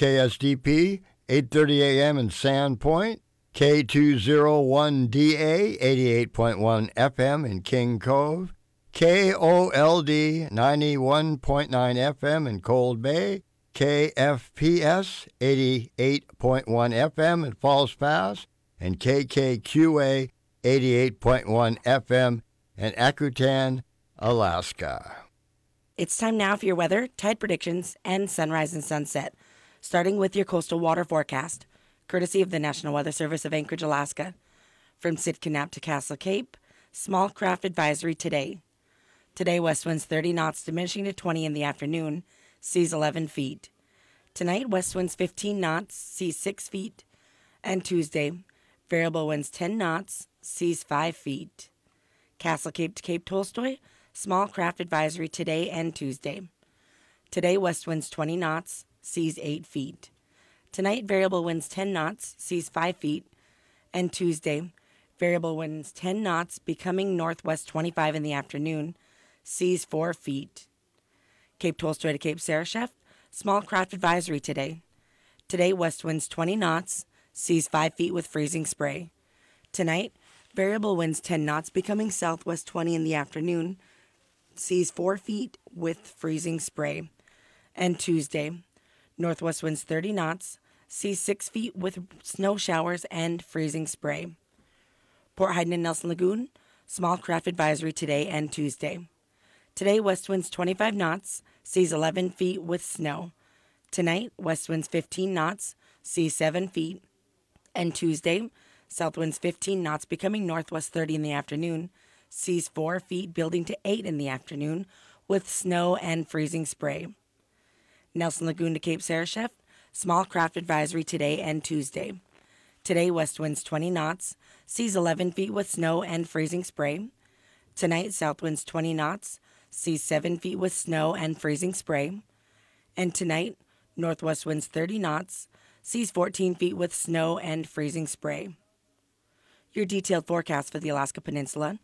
KSDP, 8:30 a.m. in Sandpoint, K201DA, 88.1 FM in King Cove, KOLD, 91.9 FM in Cold Bay, KFPS, 88.1 FM in Falls Pass, and KKQA, 88.1 FM in Akutan, Alaska. It's time now for your weather, tide predictions, and sunrise and sunset, starting with your coastal water forecast, courtesy of the National Weather Service of Anchorage, Alaska. From Sitka Nap to Castle Cape, small craft advisory today. Today, west winds 30 knots, diminishing to 20 in the afternoon, seas 11 feet. Tonight, west winds 15 knots, seas 6 feet. And Tuesday, variable winds 10 knots, seas 5 feet. Castle Cape to Cape Tolstoy, small craft advisory today and Tuesday. Today, west winds 20 knots, seas 8 feet. Tonight, variable winds 10 knots, seas 5 feet. And Tuesday, variable winds 10 knots, becoming northwest 25 in the afternoon, seas 4 feet. Cape Tolstoy to Cape Sarashef, small craft advisory today. Today, west winds 20 knots, seas 5 feet with freezing spray. Tonight, variable winds 10 knots, becoming southwest 20 in the afternoon, seas 4 feet with freezing spray. And Tuesday, northwest winds 30 knots, seas 6 feet with snow showers and freezing spray. Port Heiden and Nelson Lagoon, small craft advisory today and Tuesday. Today, west winds 25 knots, seas 11 feet with snow. Tonight, west winds 15 knots, seas 7 feet. And Tuesday, south winds 15 knots, becoming northwest 30 in the afternoon, seas 4 feet, building to 8 in the afternoon, with snow and freezing spray. Nelson Lagoon to Cape Sarashef, small craft advisory today and Tuesday. Today, west winds 20 knots, seas 11 feet with snow and freezing spray. Tonight, south winds 20 knots, seas 7 feet with snow and freezing spray. And tonight, northwest winds 30 knots, seas 14 feet with snow and freezing spray. Your detailed forecast for the Alaska Peninsula.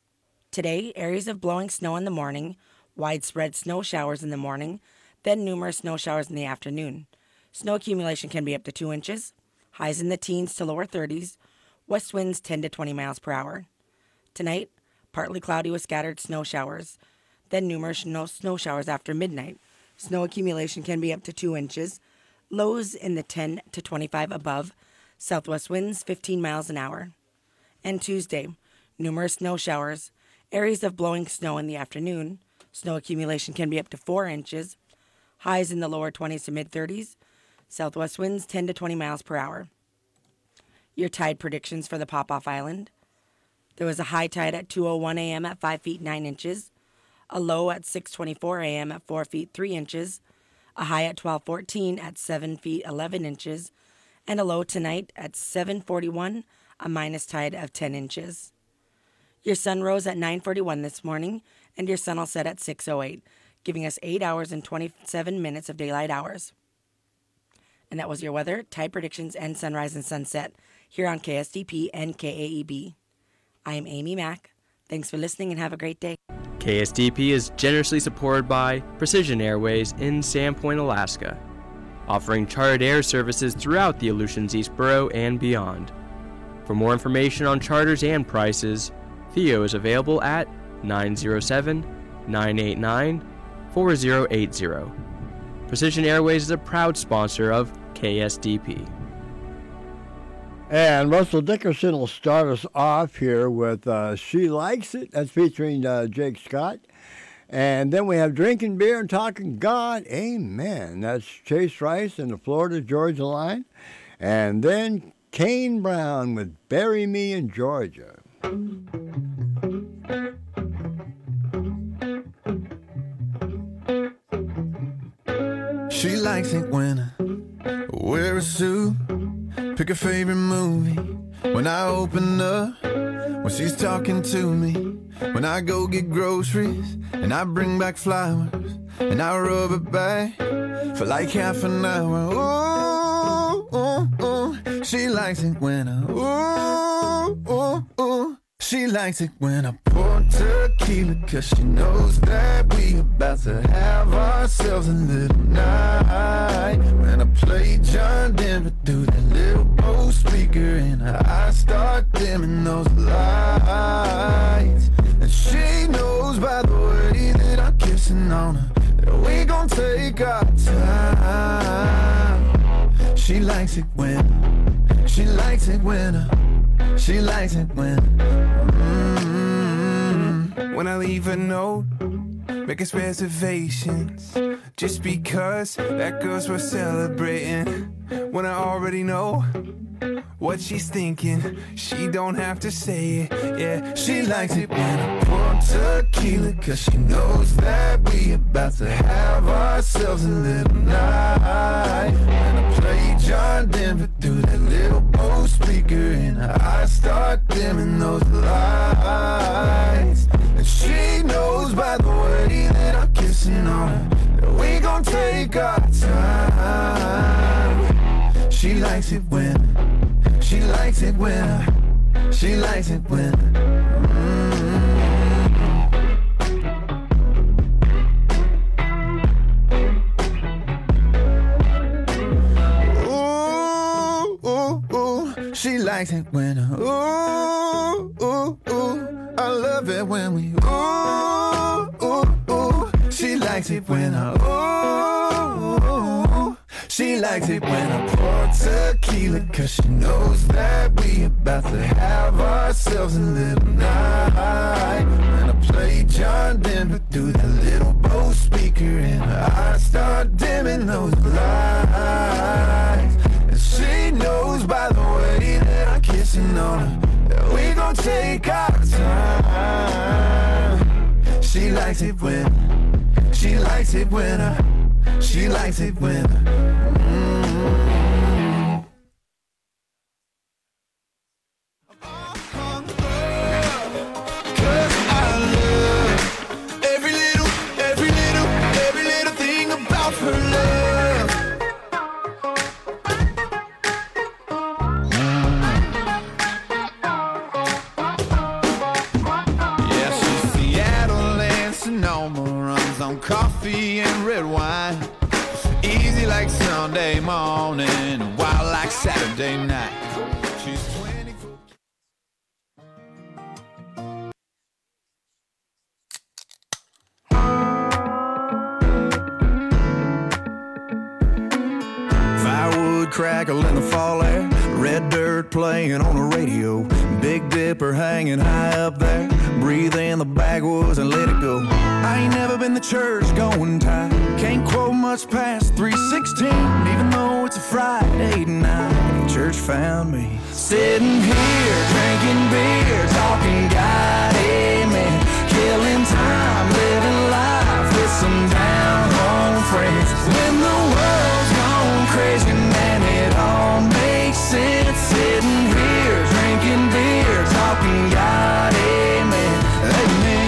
Today, areas of blowing snow in the morning, widespread snow showers in the morning, then numerous snow showers in the afternoon. Snow accumulation can be up to 2 inches, highs in the teens to lower 30s, west winds 10 to 20 miles per hour. Tonight, partly cloudy with scattered snow showers, then numerous snow showers after midnight. Snow accumulation can be up to 2 inches, lows in the 10 to 25 above, southwest winds 15 miles an hour. And Tuesday, numerous snow showers, areas of blowing snow in the afternoon. Snow accumulation can be up to 4 inches, highs in the lower 20s to mid-30s, southwest winds 10 to 20 miles per hour. Your tide predictions for the Pop-Off Island. There was a high tide at 2:01 a.m. at 5 feet 9 inches, a low at 6:24 a.m. at 4 feet 3 inches, a high at 12:14 at 7 feet 11 inches, and a low tonight at 7:41, a minus tide of 10 inches. Your sun rose at 9:41 this morning, and your sun will set at 6:08, giving us 8 hours and 27 minutes of daylight hours. And that was your weather, tide predictions, and sunrise and sunset here on KSDP and KAEB. I am Amy Mack. Thanks for listening and have a great day. KSDP is generously supported by Precision Airways in Sandpoint, Alaska, offering chartered air services throughout the Aleutians East Borough and beyond. For more information on charters and prices, Theo is available at 907-989-4080. Precision Airways is a proud sponsor of KSDP. And Russell Dickerson will start us off here with She Likes It. That's featuring Jake Scott. And then we have Drinking Beer and Talking God. Amen. That's Chase Rice and the Florida Georgia line. And then Kane Brown with Bury Me in Georgia. She likes it when I wear a suit, pick a favorite movie when I open up, when she's talking to me, when I go get groceries and I bring back flowers and I rub it back for like half an hour. Ooh, ooh, ooh. She likes it when I ooh, ooh, ooh. She likes it when I pour tequila, cause she knows that we about to have ourselves a little night. When I play dimmer through that little old speaker, and I start dimming those lights. And she knows by the way that I'm kissing on her that we gon' take our time. She likes it when, she likes it when, she likes it when. When I leave a note, making reservations, just because that girl's worth celebrating. When I already know what she's thinking, she don't have to say it, yeah. She likes it when I pour tequila, cause she knows that we about to have ourselves a little night. When I play John Denver through that little old speaker, and I start dimming those lights. And she knows by the way that I'm kissing on her that we gon' take our time. She likes it when, she likes it when, she likes it when. Ooh, ooh, ooh, she likes it when, ooh, ooh, ooh, I love it when we, ooh, ooh, ooh, she likes it when I, ooh, she likes it when I pour tequila, cause she knows that we about to have ourselves a little night. When I play John Denver through that little Bose speaker, and I start dimming those lights. And she knows by the way that I'm kissing on her that we gon' take our time. She likes it when, she likes it when, she likes it when. Cause I love every little thing about her love. Yeah, she's Seattle and Sonoma, runs on coffee and red wine. Easy like Sunday morning, wild like Saturday night. She's 24. Firewood crackle in the fall air, red dirt playing on the radio, Big Dipper hanging high up there. Breathe in the backwoods and let it go. I ain't never been to church going tight, can't quote much past 3:16, even though it's a Friday night. Church found me sitting here drinking beer, talking God, amen, killing time, living life with some down home friends. When the world's gone crazy, man, it all makes sense. Sitting here drinking beer, talking God, amen, amen.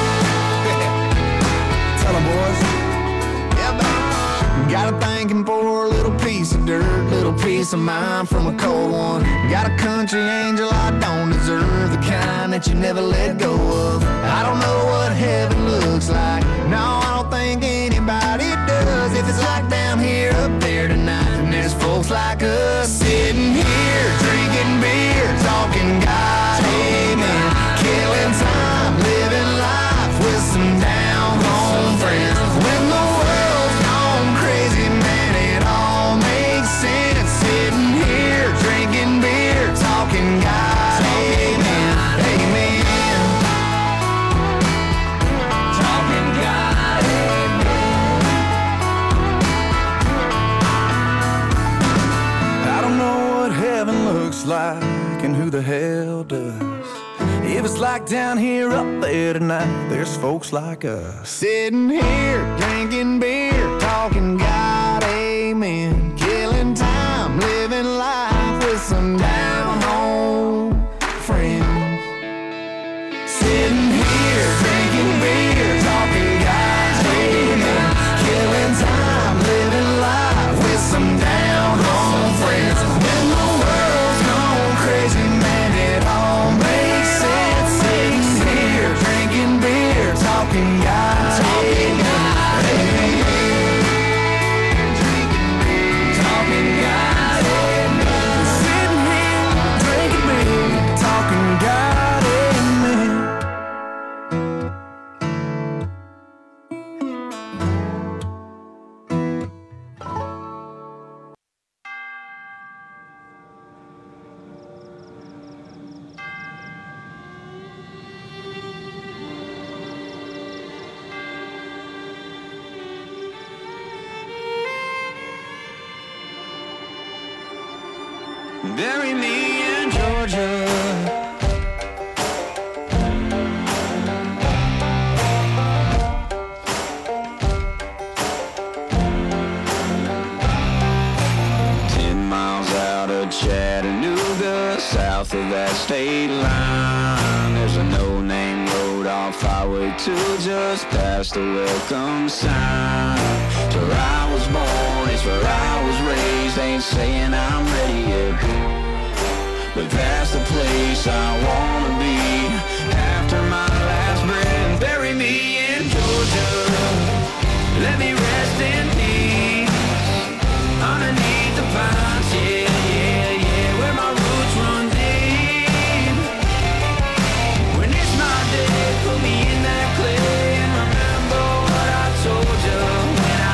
Tell 'em, boys. Yeah, man. Got a thanking for a little piece of dirt, little piece of mind from a cold one. Got a country angel I don't deserve, the kind that you never let go of. I don't know what heaven looks like, no, I don't think anybody does. If it's like down here, up there tonight, and there's folks like us sitting here drinking beer, talking God, amen, killing time, living life with some down home friends. When the world's gone crazy, man, it all makes sense. Sitting here drinking beer, talking God, amen, amen, talking God, amen. I don't know what heaven looks like and who the hell does. If it's like down here, up there tonight, there's folks like us sitting here drinking beer, talking God, amen, killing time, living life with some down home friends. Sitting here drinking beer, talking God, amen, killing time, living life with some down home friends. When the world's gone crazy, man, it all makes sense. Sitting here drinking beer, talking God, amen, amen. Bury me in Georgia. 10 miles out of Chattanooga, south of that state line, there's a no-name road off Highway 2, just past the welcome sign. It's where I was born, it's where I was raised. Ain't saying I'm ready yet, but that's the place I wanna be. After my last breath, bury me in Georgia. Let me rest in peace underneath the pines, yeah, yeah, yeah, where my roots run deep. When it's my day, put me in that clay and remember what I told you when I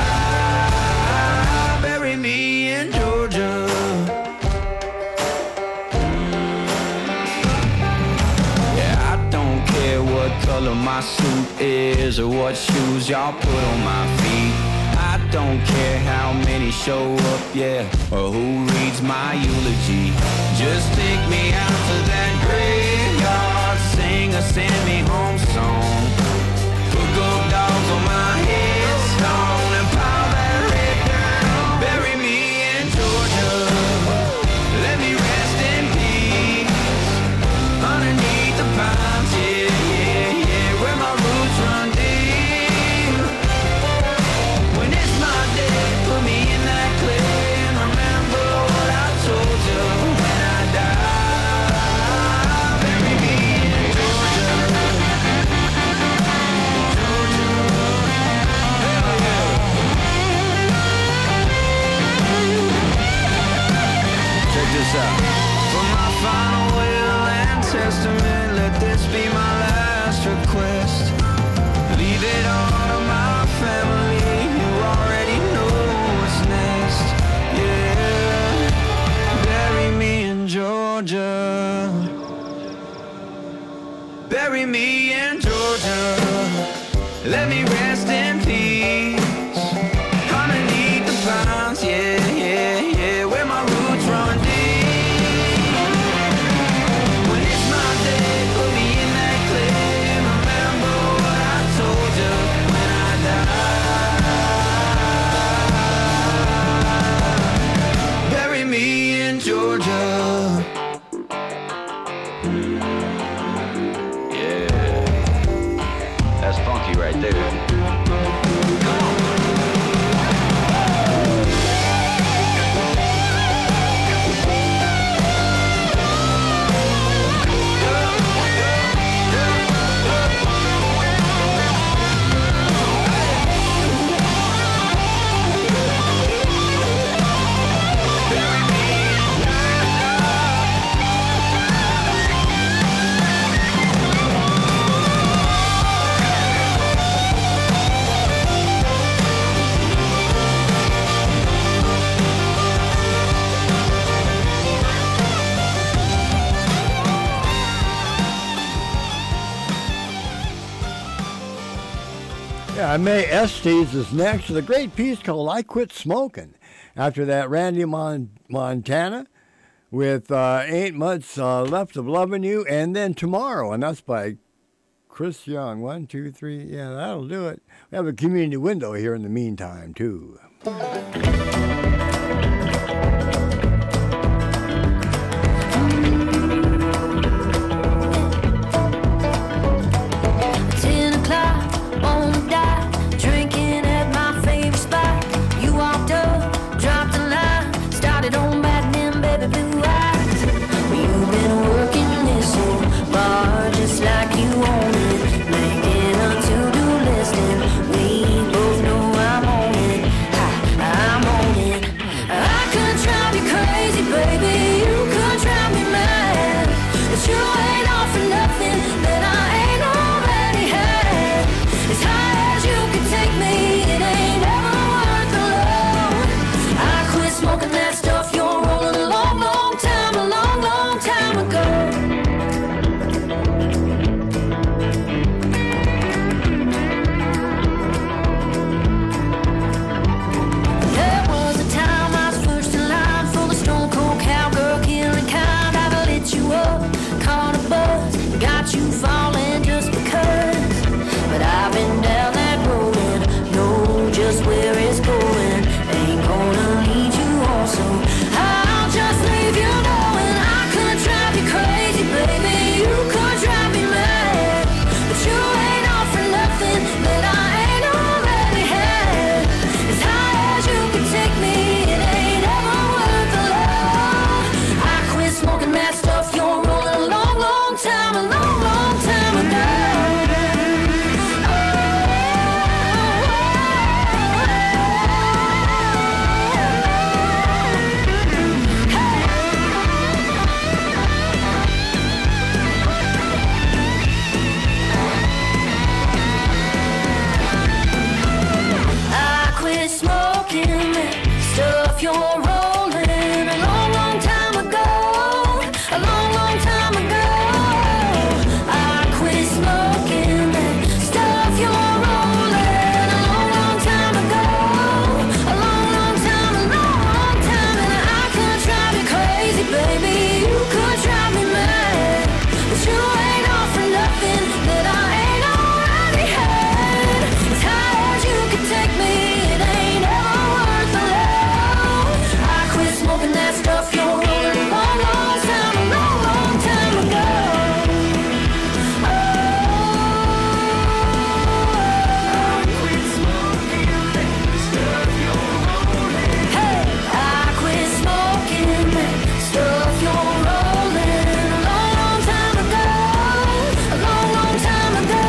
die. Bury me in Georgia. Yeah, I don't care what color my suit is or what shoes y'all put on my feet. I don't care how many show up, yeah, or who reads my eulogy. Just take me out to that graveyard, sing a send me home song. Put gold dogs on my headstone and pile that red dirt on. Bury me in Georgia. Let me rest in peace underneath the pines, yeah, yeah, yeah, where my roots run deep. When it's my day, put me in that clay and remember what I told you when I die. Bury me in Georgia. Georgia. Hell yeah. Check this out. For my final will and testament, let this be my last request. Leave it all to my family, you already know what's next. Yeah, bury me in Georgia. Bury me in Georgia. Let me rest in peace underneath the pines, yeah, yeah, yeah, where my roots run deep. When it's my day, put me in that clay and remember what I told you when I die. Bury me in Georgia. Yeah, that's funky right there. Yeah, Mae Estes is next with a great piece called I Quit Smoking. After that, Randy Montana with Ain't Much Left of Loving You, and then Tomorrow, and that's by Chris Young. 1, 2, 3, yeah, that'll do it. We have a community window here in the meantime, too. 10 o'clock on the dot, drinking at my favorite spot. You walked up, dropped a line, started on batting them baby blue eyes. You've been working this old bar just like you own it, making a to-do list, and we both know I'm on it. I'm on stuff you're rolling. A long, long time ago, a long, long time ago, I quit smoking that stuff you're rolling. A long, long time ago, a long, long time, a long, long time. And I could drive you crazy, baby, you could drive me mad, but you ain't all for nothing that I ain't already had. As high as you could take me, it ain't ever worth the load. I quit smoking that stuff you're rolling a long, long time, a long, long time ago. Oh, I quit smoking that stuff you're rolling. Hey, I quit smoking that stuff you're rolling a long, long time ago. A long, long time ago.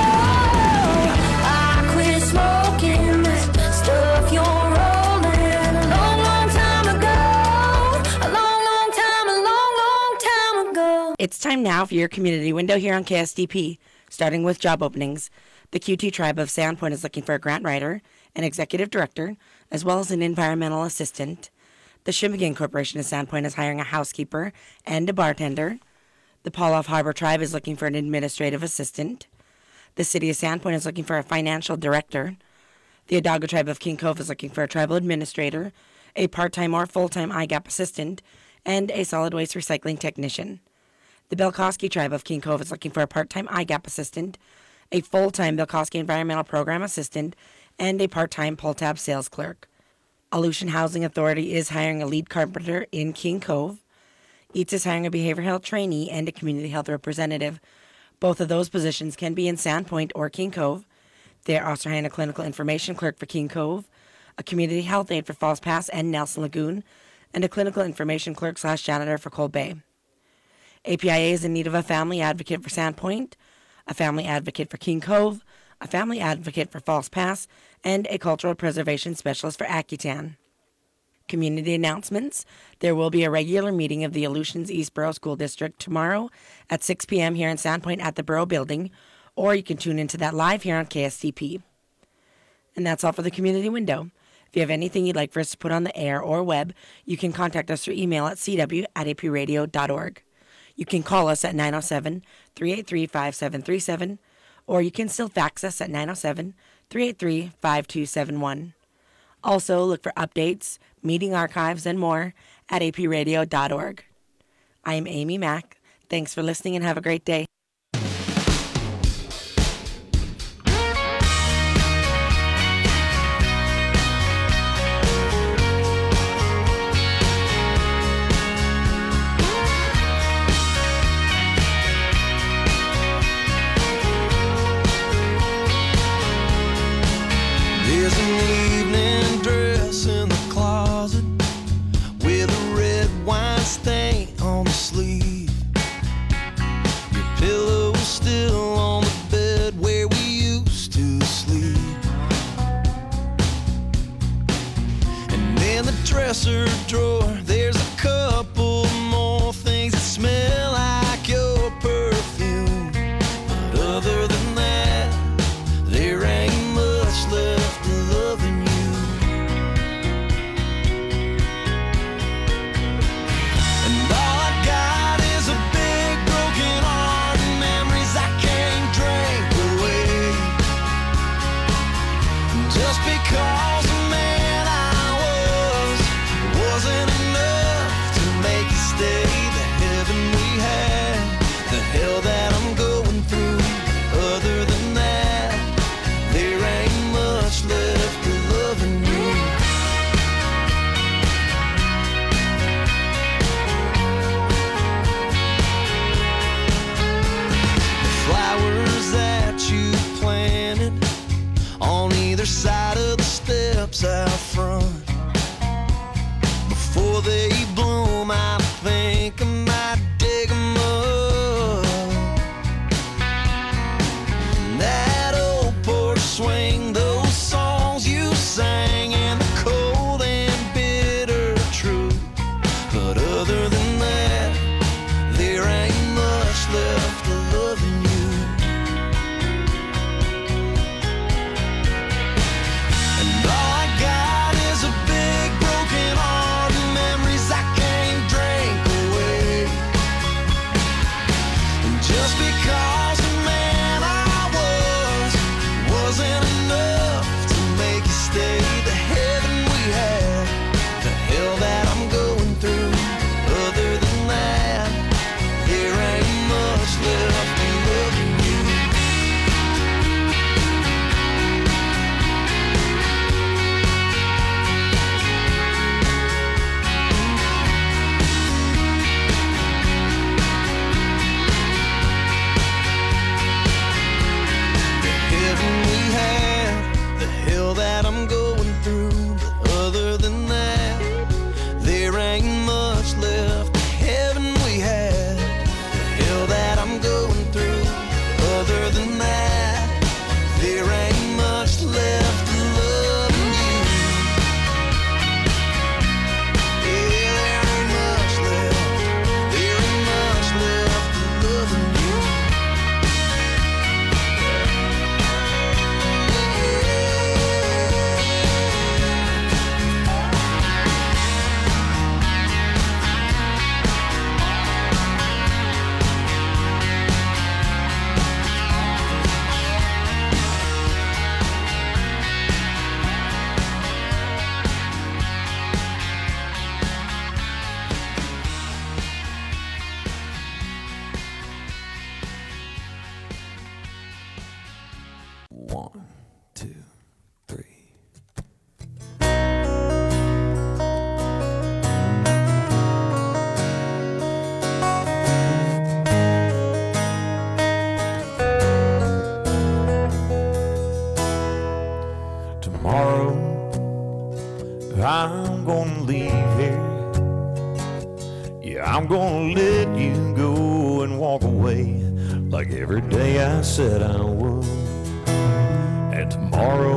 I quit smoking that stuff you're rolling a long, long time ago. A long, long time, a long, long time ago. It's time now for your community window here on KSDP, starting with job openings. The QT Tribe of Sandpoint is looking for a grant writer, an executive director, as well as an environmental assistant. The Shimmigan Corporation of Sandpoint is hiring a housekeeper and a bartender. The Pawloff Harbor Tribe is looking for an administrative assistant. The City of Sandpoint is looking for a financial director. The Odaga Tribe of King Cove is looking for a tribal administrator, a part-time or full-time IGAP assistant, and a solid waste recycling technician. The Belkowski Tribe of King Cove is looking for a part-time IGAP assistant, a full-time Belkowski Environmental Program assistant, and a part-time Pull-Tab sales clerk. Aleutian Housing Authority is hiring a lead carpenter in King Cove. EATS is hiring a behavioral health trainee and a community health representative. Both of those positions can be in Sandpoint or King Cove. They are also hiring a clinical information clerk for King Cove, a community health aide for Falls Pass and Nelson Lagoon, and a clinical information clerk / janitor for Cold Bay. APIA is in need of a family advocate for Sandpoint, a family advocate for King Cove, a family advocate for Falls Pass, and a cultural preservation specialist for Akutan. Community announcements. There will be a regular meeting of the Aleutians East Borough School District tomorrow at 6 p.m. here in Sandpoint at the Borough Building, or you can tune into that live here on KSDP. And that's all for the community window. If you have anything you'd like for us to put on the air or web, you can contact us through email at cw@apradio.org. You can call us at 907-383-5737, or you can still fax us at 907-383-5271. Also, look for updates, meeting archives, and more at apradio.org. I am Amy Mack. Thanks for listening and have a great day. There's an evening dress in the closet with a red wine stain on the sleeve. Your pillow's still on the bed where we used to sleep. And in the dresser drawer, there's a couple more things that smell like your perfume. But other than that, there ain't much left of loving you. And all I got is a big broken heart and memories I can't drink away. Just because the man I was wasn't enough to make it stay. The heaven we had, the hell that I'm going through. Other than that, there ain't much left of loving you. The flowers that you planted on either side of the steps out front, before they bloom, I think I might dig 'em up. That old porch swing, those songs you sang, and the cold and bitter truth. But other than that, there ain't much left of loving you. And all I got is a big broken I'm gonna let you go and walk away like every day I said I would. And tomorrow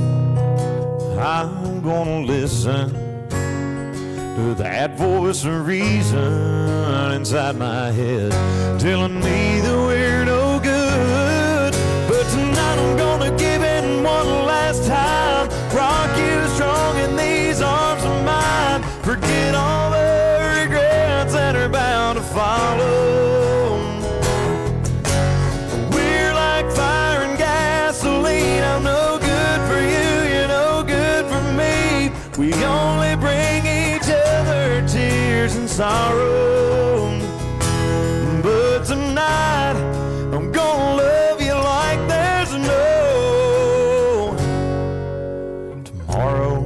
I'm gonna listen to that voice of reason inside my head telling me that we're no good. But tonight I'm gonna give in one last time, rock you strong in these arms of mine, forget all the regrets that are bound to follow. We're like fire and gasoline, I'm no good for you, you're no good for me. We only bring each other tears and sorrow. But tonight I'm gonna love you like there's no tomorrow.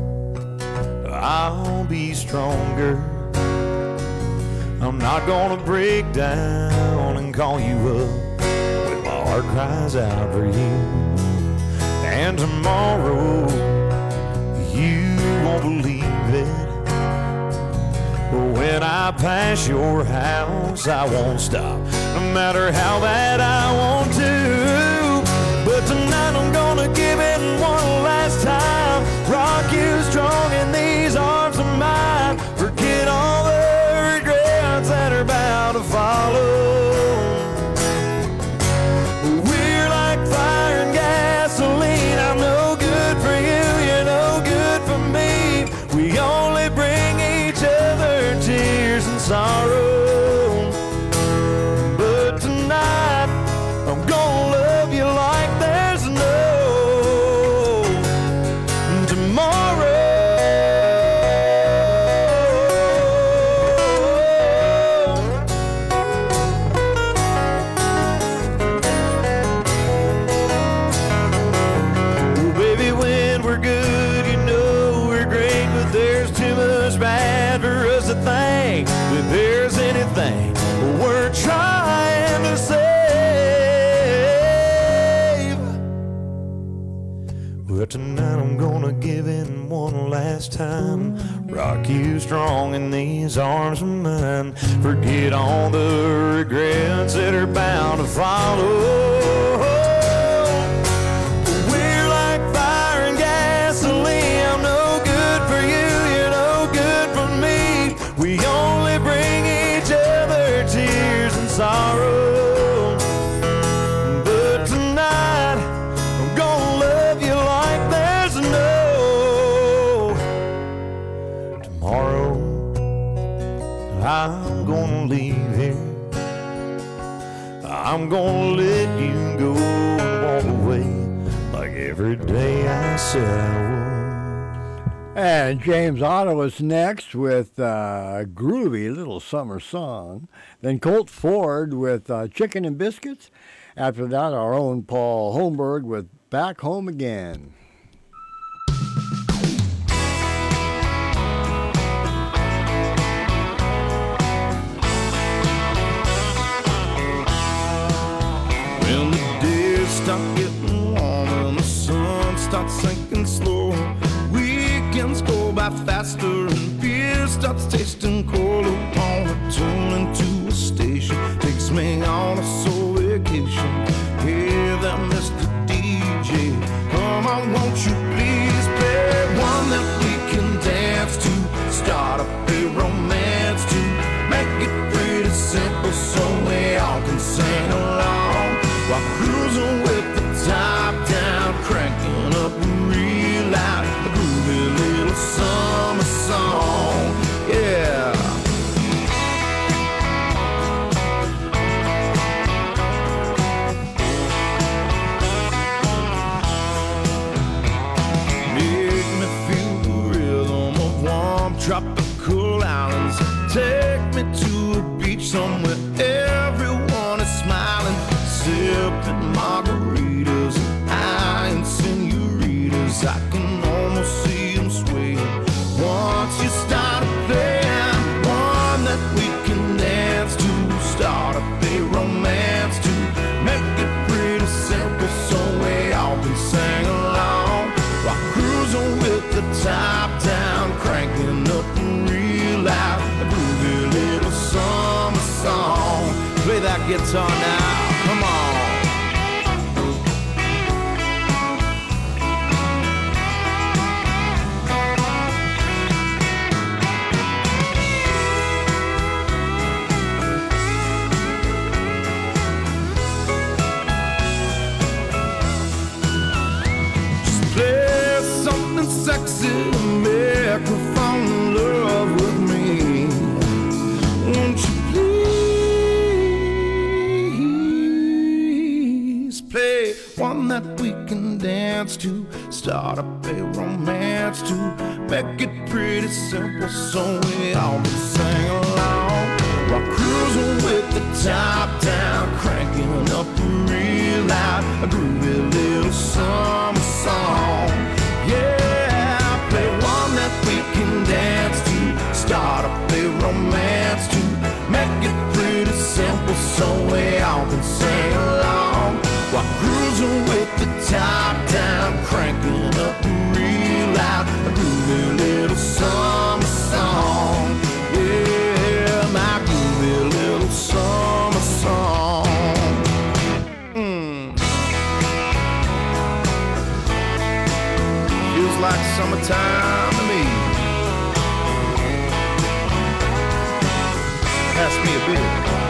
I'll be stronger. I'm not gonna break down and call you up when my heart cries out for you. And tomorrow you won't believe it, but when I pass your house I won't stop, no matter how bad I want to. But tonight I'm gonna give it one last time, rock you strong in these arms of mine, forget all the regrets that are bound to follow. We're like fire and gasoline, I'm no good for you, you're no good for me. We only bring each other tears and sorrow. But tonight I'm gonna love you like there's no tomorrow. Oh, baby, when we're good, you know we're great, but there's too much bad for us to think that there's anything we're trying to save. But tonight I'm gonna give in one last time, rock you strong in these arms of mine, forget all the regrets that are bound to follow. We're like fire and gasoline, I'm no good for you, you're no good for me. We only bring each other tears and sorrow. But tonight I'm gonna love you like there's no tomorrow. I'm gonna leave here, I'm gonna let you go and walk away like every day I said I would. And James Otto is next with a groovy little summer song. Then Colt Ford with Chicken and Biscuits. After that, our own Paul Holmberg with Back Home Again. When the days start getting warmer and the sun starts sinking slow, weekends go by faster and beer starts tasting cold. Upon returning to a station takes me on a soul vacation. Hey there, Mr. DJ, come on, won't you please play one that we can dance to, start up a romance to, make it pretty simple so we all can sing along while cruising with the top down, cranking up real loud, a groovy little summer song, yeah. Make me feel the rhythm of warm tropical islands. Take me to a beach somewhere everyone is smiling, sipping margaritas and eyeing senoritas. I can almost see them swaying once you start playing one that we can dance to, start up a romance to, make it pretty simple so we all can sing along while cruising with the top down, cranking up real loud, a groovy little guitar now. Come on. Sexy, make her fall in love with me. Won't you please play one that we can dance to, start up a romance to, make it pretty simple so we all can sing along while cruising with the top down, cranking up real loud, a groovy little summer song. Yeah, we can dance to, start up a romance to, make it pretty simple so we all can sing along while cruising with the top down, cranking up real loud, a groovy little summer song. Yeah, my groovy little summer song. Feels like summertime to me. Pass me a beer.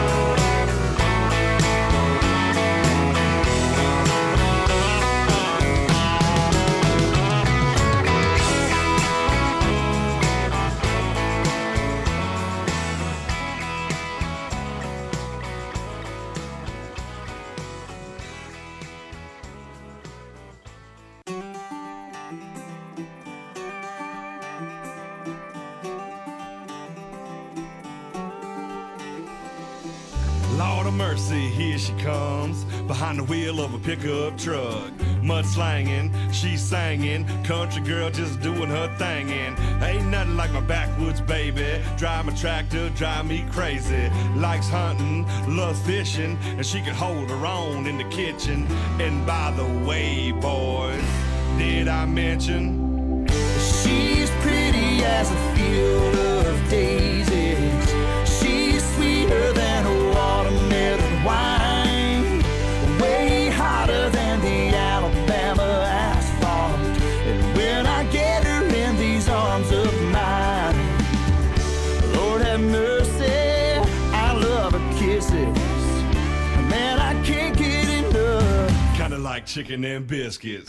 Lord of mercy, here she comes, behind the wheel of a pickup truck. Mudslanging, she's singing, country girl just doing her thing. And ain't nothing like my backwoods baby, drive my tractor, drive me crazy. Likes hunting, loves fishing, and she can hold her own in the kitchen. And by the way, boys, did I mention she's pretty as a field of daisies? She's sweeter than a watermelon wine, way hotter than the Alabama asphalt. And when I get her in these arms of mine, Lord have mercy, I love her kisses. Man, I can't get enough. kinda like chicken and biscuits?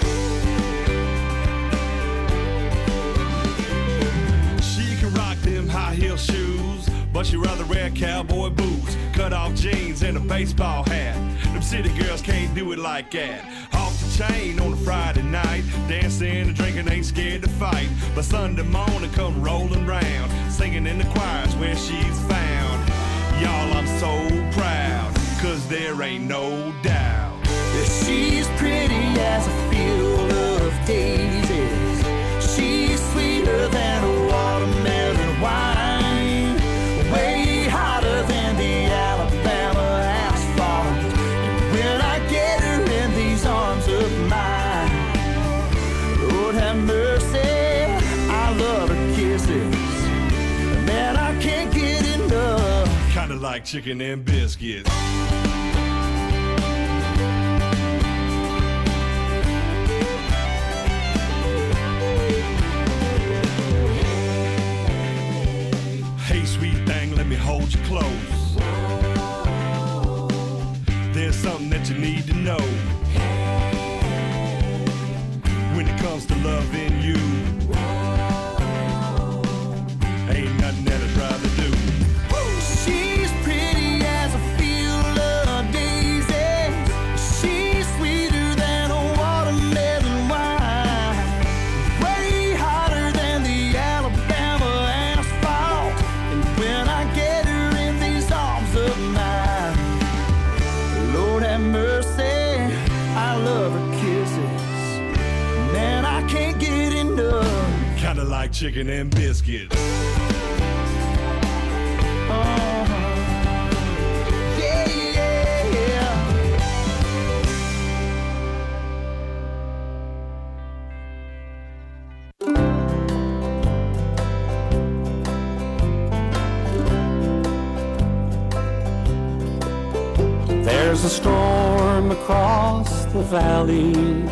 She can rock them high heel shoes, but she'd rather wear cowboy boots, cut off jeans and a baseball hat. Them city girls can't do it like that. Off the chain on a Friday night, dancing and drinking, ain't scared to fight. But Sunday morning come rolling round, singing in the choirs where she's found. Y'all, I'm so proud, cause there ain't no doubt that she's pretty as a field of daisies. She's sweeter than a watermelon wine, way hotter than the Alabama asphalt. And when I get her in these arms of mine, Lord have mercy, I love her kisses. Man, I can't get enough. kinda like chicken and biscuits. Hey, sweet thing, let me hold you close. There's something that you need to know when it comes to loving you. Ain't nothing that I'd rather do. She's pretty as a field of daisies. She's sweeter than a watermelon wine, way hotter than the Alabama asphalt. And when I get her in these arms of mine, Lord have mercy, I love her kisses. Man, I can't get enough. Kinda like chicken and biscuits. There's a storm across the valley,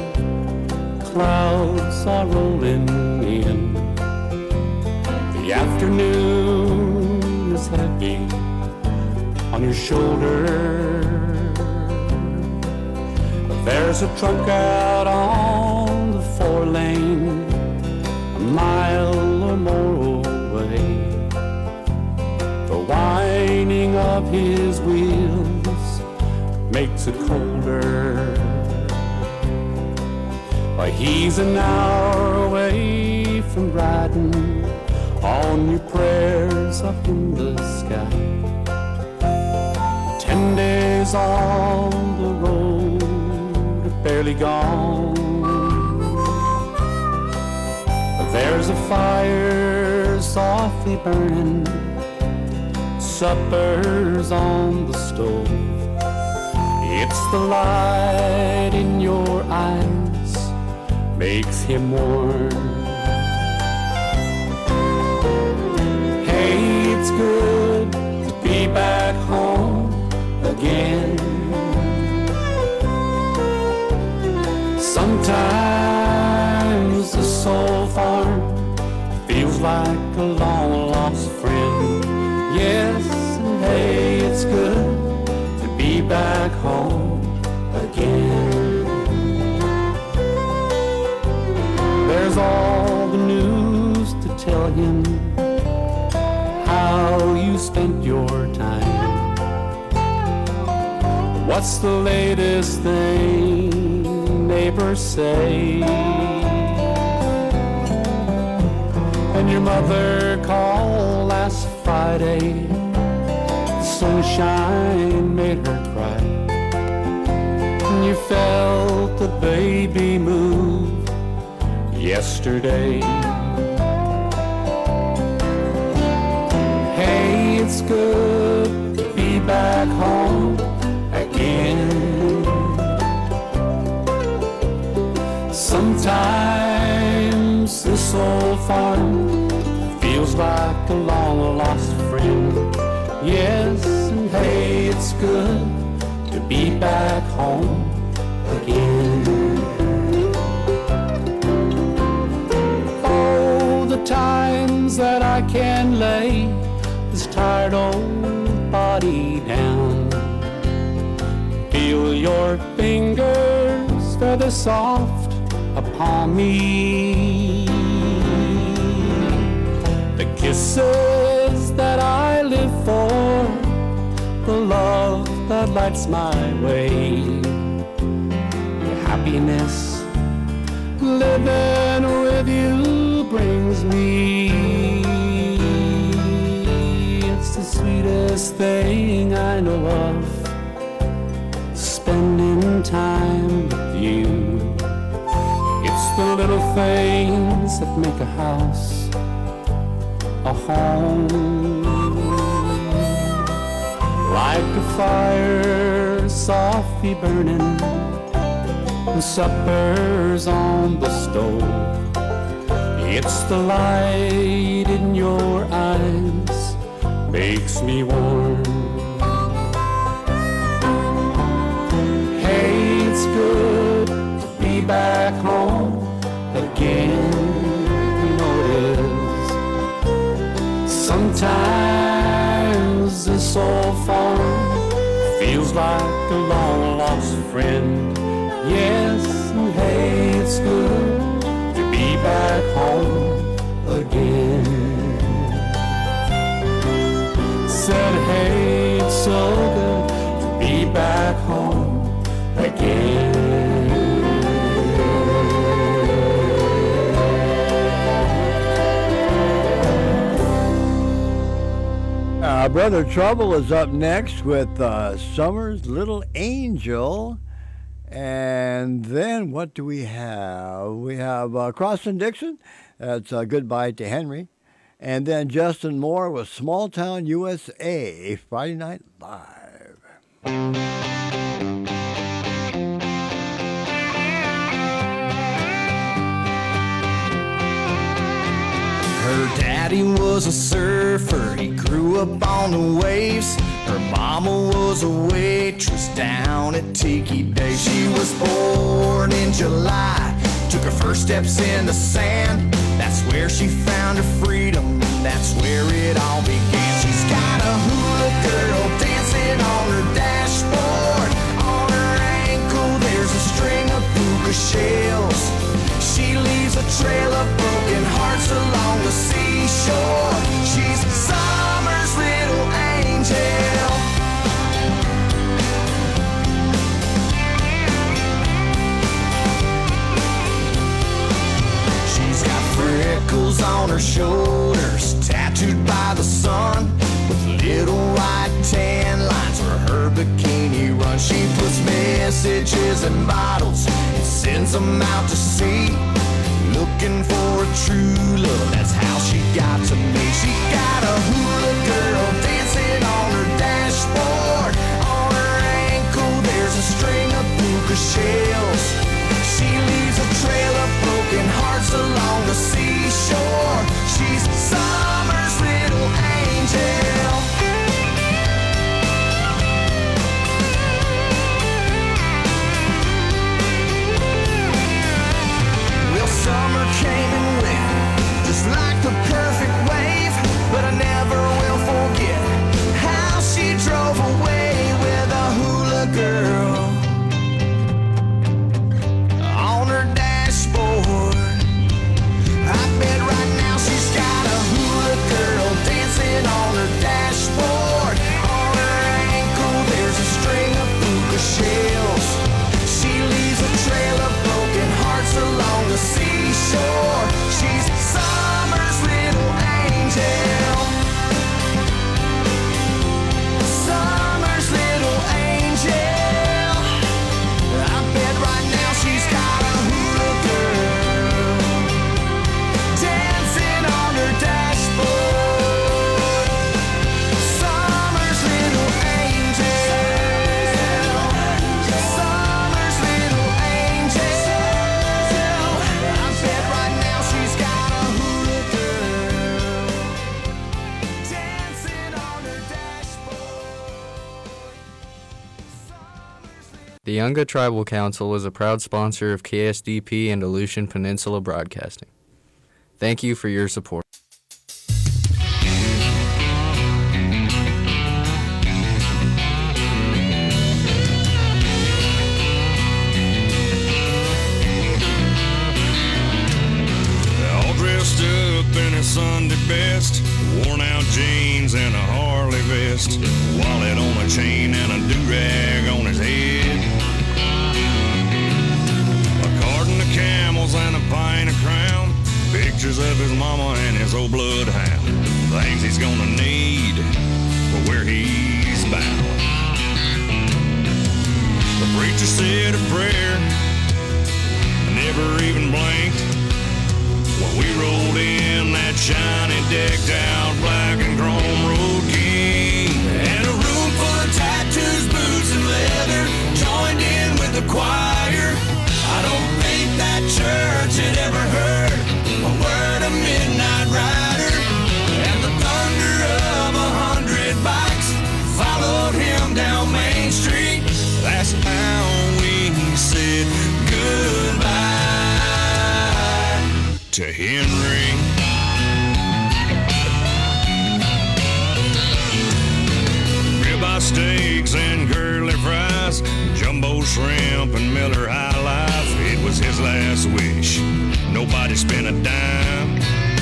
clouds are rolling in. The afternoon is heavy on your shoulder. There's a truck out on the 4-lane, a mile or more away. The whining of his wheels makes it colder. But he's an hour away from riding on your prayers up in the sky. 10 days on the road, barely gone. There's a fire softly burning, supper's on the stove. It's the light in your eyes makes him warm. Hey, it's good to be back home again. Sometimes the soul farm feels like a long lost friend. Yes, and hey, it's good to be back home again. There's all the news to tell him how you spent your time. What's the latest thing neighbors say? And your mother called last Friday, the sunshine made her cry. And you felt the baby move yesterday. Hey, it's good to be back home again. Sometimes this old farm feels like a long lost friend. Yes, and hey, it's good to be back home again. Oh, the times that I can lay this tired old body down, feel your fingers feather soft upon me. The kisses that I live for, the love that lights my way, the happiness living with you brings me. It's the sweetest thing I know of, spending time with you. It's the little things that make a house a home. Like a fire softly burning, and supper's on the stove. It's the light in your eyes makes me warm. Hey, it's good to be back home again. You know it is. Sometimes this old farm feels like a long lost friend. Yes, and hey, it's good to be back home again. Said, hey, it's so good to be back home again. Brother Trouble is up next with Summer's Little Angel. And then what do we have? We have Croston Dixon. That's Goodbye to Henry. And then Justin Moore with Small Town USA, Friday Night Live. Her dad daddy was a surfer, he grew up on the waves. Her mama was a waitress down at Tiki Day. She was born in July, took her first steps in the sand. That's where she found her freedom, that's where it all began. She's got a hula girl dancing on her dashboard. On her ankle there's a string of puka shells. She leaves a trail of broken hearts along the seashore. She's summer's little angel. She's got freckles on her shoulders, tattooed by the sun, with little white tan lines where her bikini runs. She puts messages in bottles and sends them out to sea, looking for a true love, that's how she got to me. She got a hula girl dancing on her dashboard. On her ankle there's a string of puka shells. She leaves a trail of broken hearts along the seashore. She's summer's little angel. Well, summer came and went, just like the perfect wave. But I never will forget how she drove away with a hula girl on her dashboard. I bet right now she's got a hula girl dancing on her dashboard. On her ankle there's a string of puka shells. She leaves a trail of broken hearts along the seashore. She's summer's little angel. Summer's little angel. I bet right now she's got a hula girl dancing on her dashboard. Summer's little angel. Summer's little angel. I bet right now she's got a hula girl dancing on her dashboard. The Yunga Tribal Council is a proud sponsor of KSDP and Aleutian Peninsula Broadcasting. Thank you for your support. All dressed up in his Sunday best, worn out jeans and a Harley vest, wallet on a chain and a do-rag on his head, a carton of Camels and a pint of Crown, pictures of his mama and his old bloodhound, things he's gonna need for where he's bound. The preacher said a prayer, never even blinked, when we rolled in that shiny decked out black and chrome road king. And a room full of tattoos, boots and leather, joined in with the choir. I don't think that church had ever heard a word of Midnight Rider. And the thunder of 100 bikes followed him down Main Street. That's how we said goodbye to Henry. Ribeye steaks and curly fries, jumbo shrimp and Miller High Life. It was his last wish, nobody spent a dime.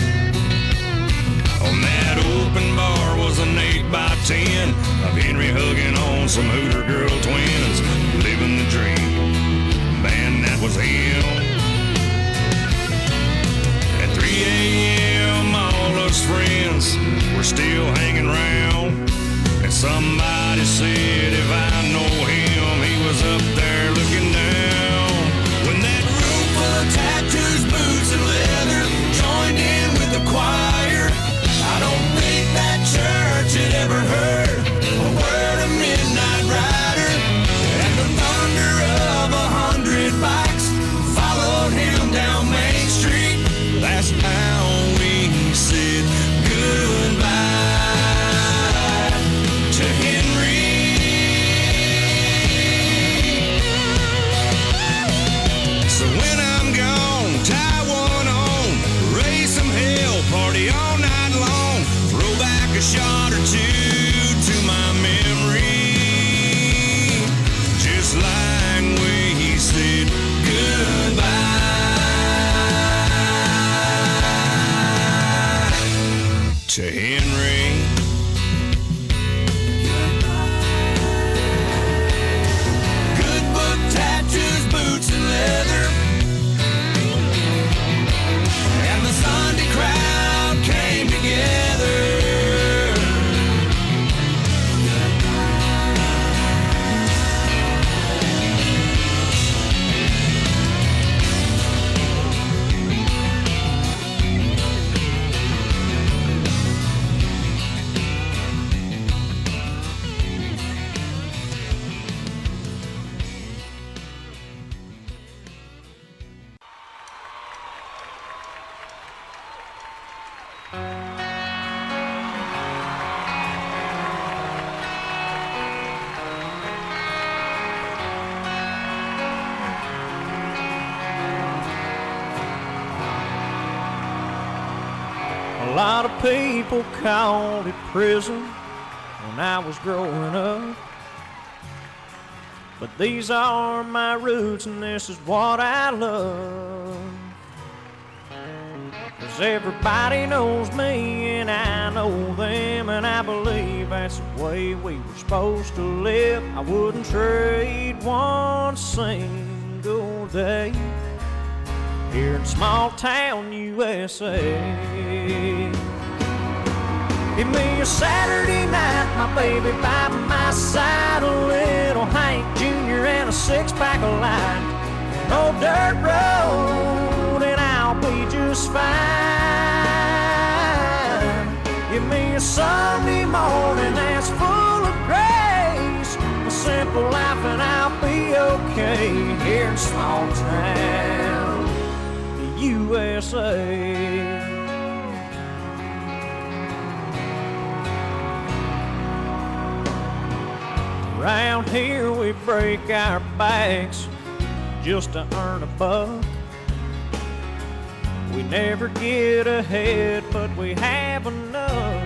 On that open bar was an 8x10 of Henry hugging on some Hooter girl twins, living the dream. Man, that was him. At 3 a.m. all those friends were still hanging around, and somebody said if I know him, he was up there looking down. When that room full of tattoos, boots and leather joined in with the choir, I don't think that church had ever heard a word of Midnight Rider. And the thunder of 100 bikes followed him down Main Street. That's how we said to Henry. Good book, tattoos, boots, and leather. And the Sunday crowd came together. A lot of people called it prison when I was growing up. But these are my roots and this is what I love. 'Cause everybody knows me and I know them, and I believe that's the way we were supposed to live. I wouldn't trade one single day here in small town USA. Give me a Saturday night, my baby by my side, a little Hank Jr. and a six-pack of light, an old dirt road, and I'll be just fine. Give me a Sunday morning that's full of grace, a simple life, and I'll be okay here in small town USA. Around here we break our backs just to earn a buck. We never get ahead, but we have enough.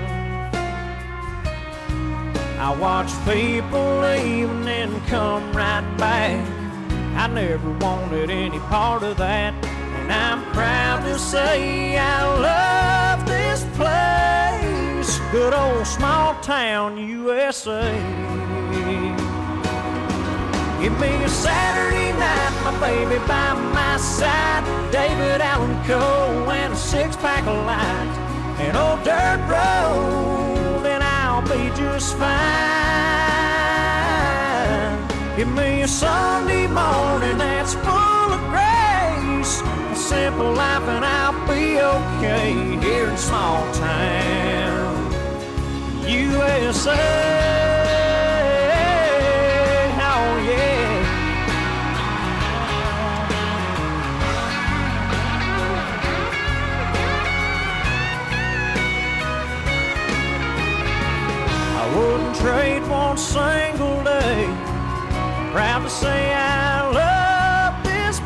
I watch people leave and then come right back. I never wanted any part of that, and I'm proud to say I love this place, good old small town USA. Give me a Saturday night, my baby by my side, David Allan Coe and a six-pack of light, an old dirt road, and I'll be just fine. Give me a Sunday morning that's full of grace, a simple life, and I'll be okay here in small town USA. Wouldn't trade one single day. Proud to say I love this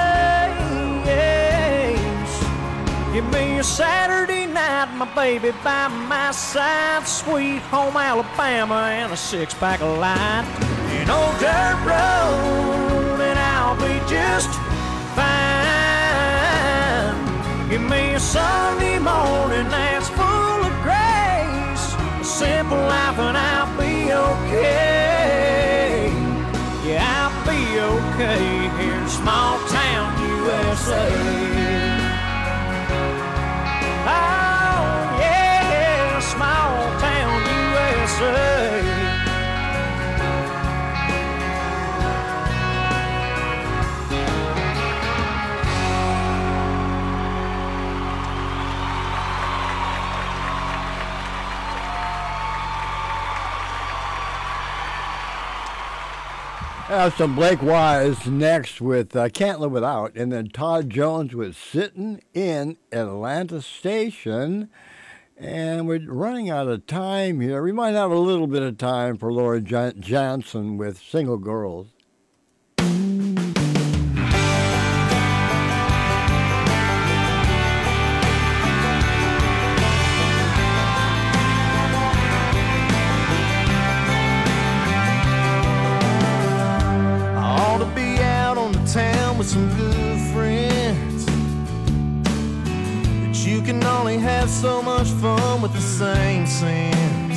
place. Give me a Saturday night, my baby by my side, sweet home Alabama and a six-pack of light, an old dirt road, and I'll be just fine. Give me a Sunday morning that's full of grace, simple life, and I'll be okay. Yeah, I'll be okay here in small town USA. Oh yeah, small town USA. Some Blake Wise next with Can't Live Without, and then Todd Jones with Sittin' in Atlanta Station. And we're running out of time here. We might have a little bit of time for Laura Johnson with Single Girls. With some good friends, but you can only have so much fun with the same sense.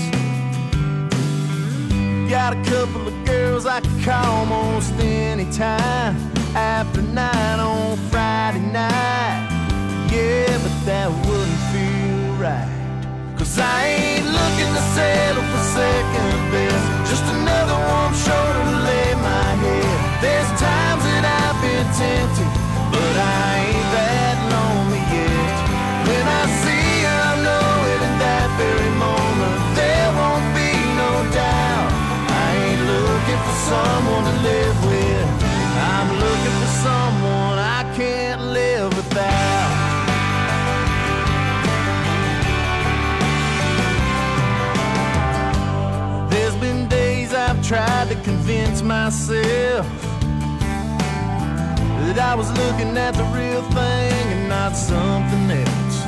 Got a couple of girls I can call most any time after 9 on Friday night. Yeah, but that wouldn't feel right. 'Cause I ain't looking to settle for second best, just another warm shoulder to lay my head. There's times that I've been tempted, but I ain't that lonely yet. When I see her, I know it in that very moment. There won't be no doubt. I ain't looking for someone to live with. I'm looking for someone I can't live without. There's been days I've tried to convince myself that I was looking at the real thing and not something else.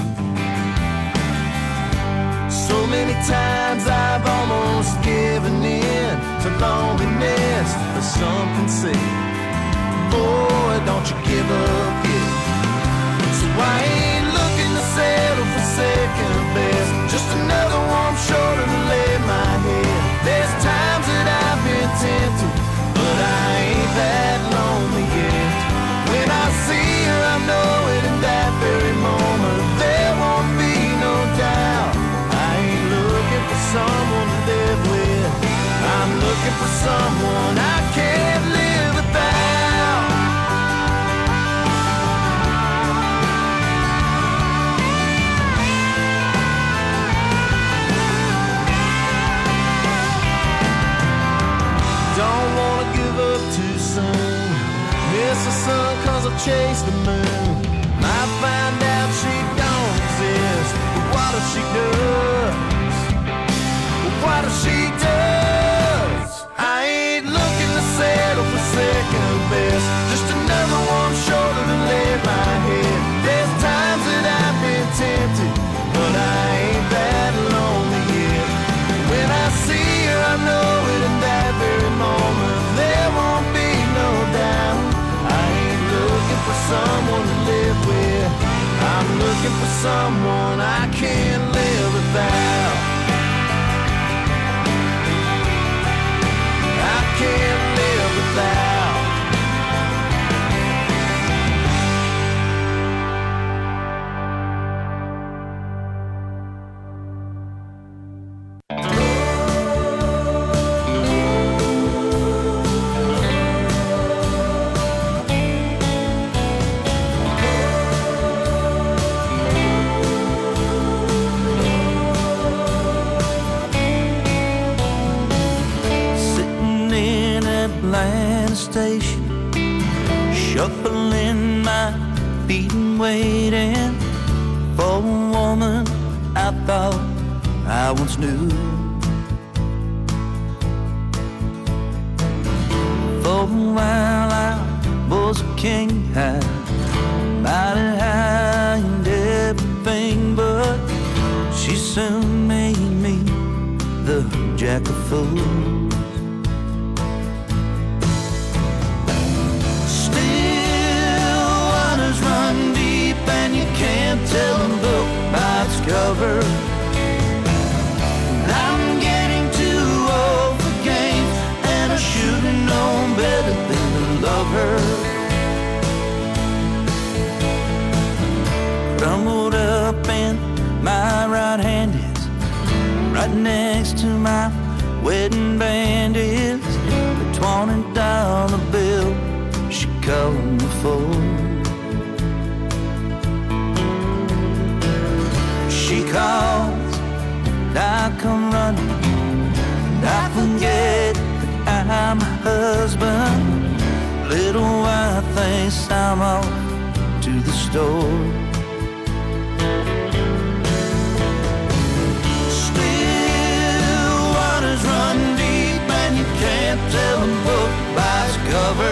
So many times I've almost given in to loneliness, but something said, boy, don't you give up yet. So I ain't looking to settle for second best, just another warm shoulder to lay my head. There's times that I've been tempted, but I ain't that lonely yet. When I see her, I know it in that very moment. There won't be no doubt. I ain't looking for someone to live with. I'm looking for someone I can't live without. Don't wanna give up too soon. Miss the sun 'cause I chased the moon. Might find out she don't exist. But what if she does? What if she does? I ain't looking to settle for second best, just another warm shoulder to lay my head. There's times that I've been tempted, but I ain't that lonely yet. When I see her, I know it in that very moment. There won't be no doubt. I ain't looking for someone to live with. I'm looking for someone I can't live without. I can't live without. Station, shuffling my feet and waiting for a woman I thought I once knew. For a while I was a king, high, mighty high and everything, but she soon made me the jack of fools. Run deep and you can't tell a book by its cover. I'm getting too old for games, and I should have known better than to love her. Crumbled up and my right hand is right next to my wedding band is the $20 bill she called me for. She calls, and I come running, and I forget that I'm her husband. Little white thinks I'm off to the store. Still waters run deep, and you can't tell a book by its cover.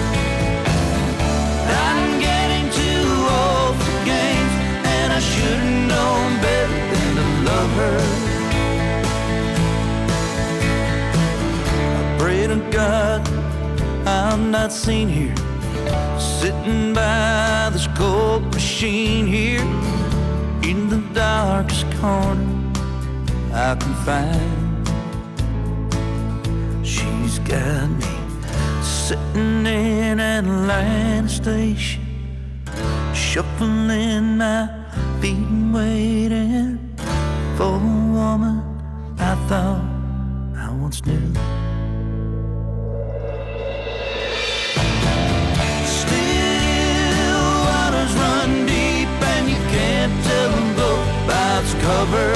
I'm getting too old for games, and I should have known better than to love her. I pray to God I'm not seen here, sitting by this cold machine here in the darkest corner I can find. She's got me sitting in Atlanta station, shuffling my feet and waiting for a woman I thought I once knew. Still waters run deep and you can't tell a book by its cover.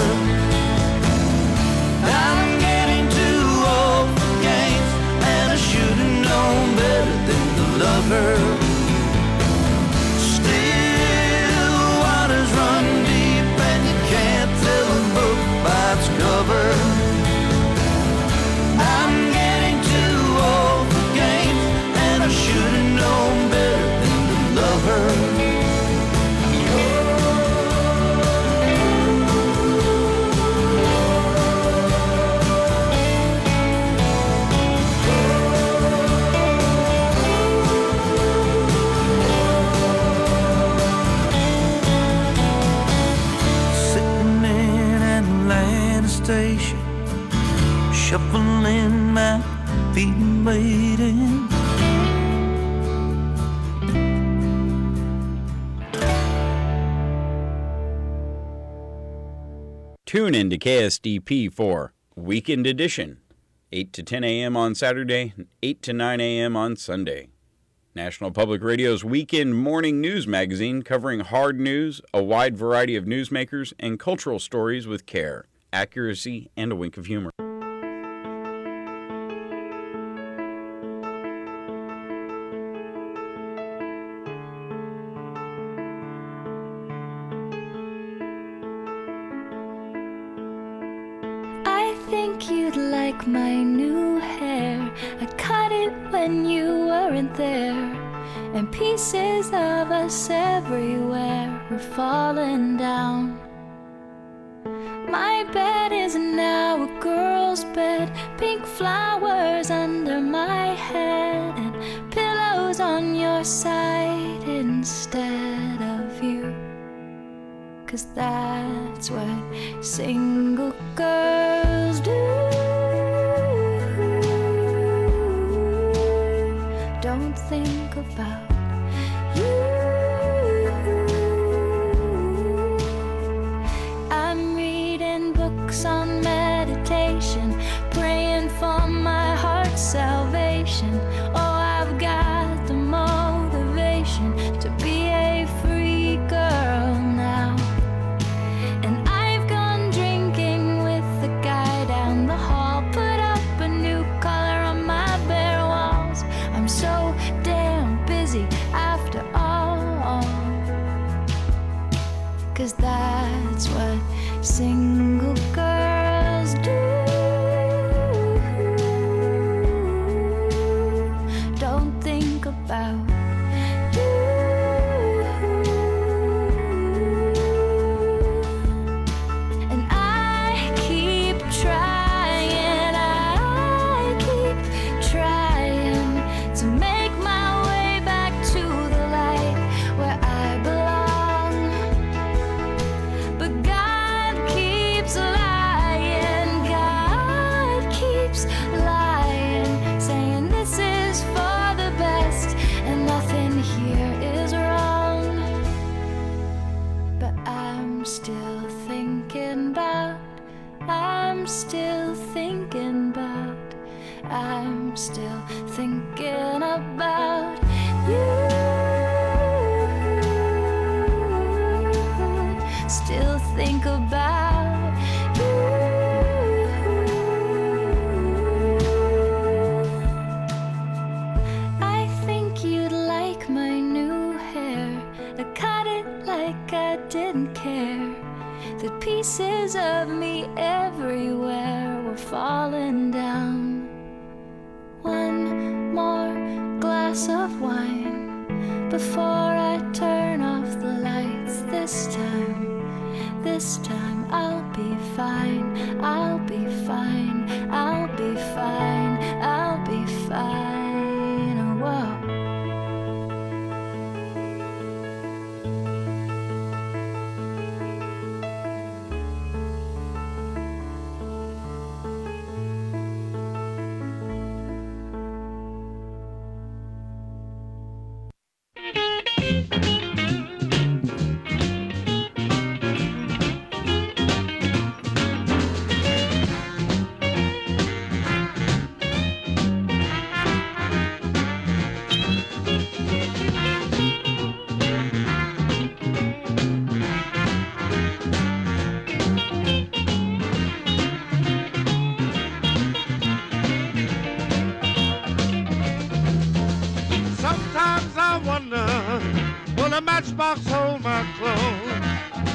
I'm getting too old for games, and I should have known better than to love her. Still waters run deep and you can't tell a book by its cover. I'm getting too old for games, and I should have known better than to love her. Station, shuffling my feet and waiting. Tune in to KSDP for Weekend Edition, 8 to 10 a.m. on Saturday, 8 to 9 a.m. on Sunday. National Public Radio's weekend morning news magazine covering hard news, a wide variety of newsmakers, and cultural stories with care, accuracy, and a wink of humor. I think you'd like my new hair. I cut it when you weren't there, and pieces of us everywhere were falling down. My bed is now a girl's bed, pink flowers under my head, and pillows on your side instead of you. 'Cause that's what single girls do. Don't think about you. I'm reading books on meditation, praying for my heart's salvation. Oh, I've got the motivation to be a free girl now. And I've gone drinking with the guy down the hall, put up a new color on my bare walls. I'm so damn busy after all. 'Cause that's what single girls do. Don't think about you. And I keep trying, I keep trying to make my way back to the light where I belong. But God keeps lying, God keeps lying, saying this is for the best and nothing here is wrong. But I'm still thinking about, I'm still thinking about, I'm still thinking about you. Still think about you. I think you'd like my new hair. I cut it like I didn't care. The pieces of me everywhere were falling down. One more glass of wine before I turn off the lights. This time I'll be fine, I'll be fine, I'll be fine, I'll be fine. Oh, whoa. matchbox hold my clothes?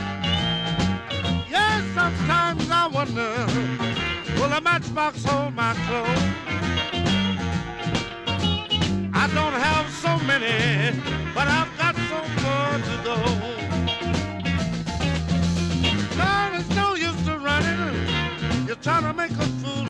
Yes, sometimes I wonder, will a matchbox hold my clothes? I don't have so many, but I've got so much to go. Lord, it's no use to running. You're trying to make a fool.